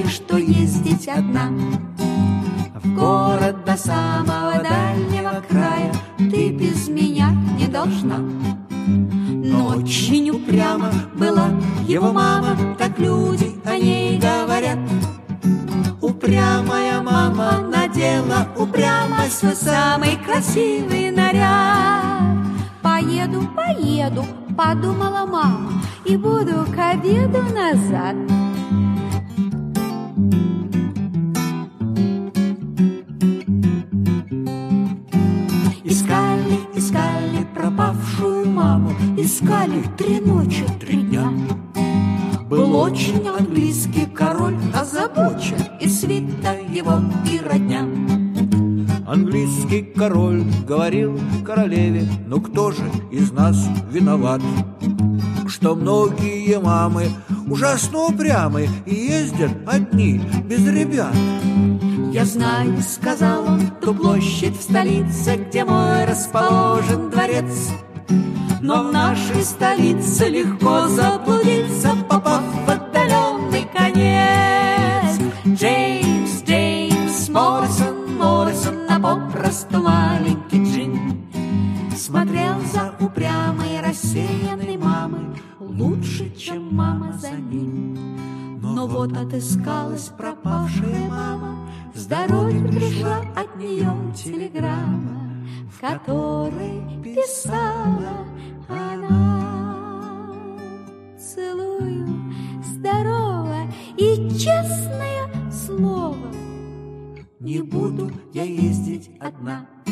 что ездить одна. В город до самого дальнего края ты без меня не должна. Но очень упряма была его мама, так люди о ней говорят. Упрямая мама надела упрямо свой самый красивый наряд. Поеду, поеду, подумала мама, и буду к обеду назад. Искали, искали пропавшую маму, искали 3 ночи, 3 дня. Был очень английский король озабочен, и свита его, и родня. Английский король говорил королеве: ну кто же из нас виноват, что многие мамы ужасно упрямы и ездят одни, без ребят? Я знаю, сказал он, ту площадь в столице, где мой расположен дворец. Но в нашей столице легко заблудиться, попав в отдаленный конец. Джеймс, Джеймс Моррисон, Моррисон, а попросту маленький Джим, смотрел за упрямой рассеянной мамой лучше, чем мама за ним. Но вот отыскалась пропавшая мама, с дороги пришла от нее телеграмма, в которой писала она: целую, здорово и честное слово, не буду я ездить одна.